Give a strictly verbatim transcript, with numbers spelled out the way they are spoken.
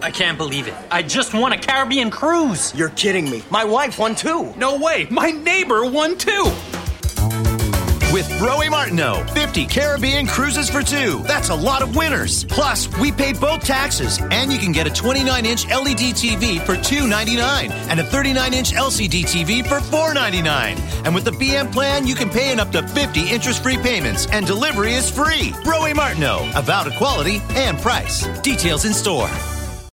I can't believe it. I just won a Caribbean cruise. You're kidding me. My wife won too. No way. My neighbor won too. With Broe Martineau, fifty Caribbean cruises for two. That's a lot of winners. Plus, we pay both taxes, and you can get a twenty-nine inch L E D T V for two ninety-nine and a thirty-nine inch L C D T V for four ninety-nine. And with the B M plan, you can pay in up to fifty interest-free payments, and delivery is free. Broe Martineau, about equality and price. Details in store.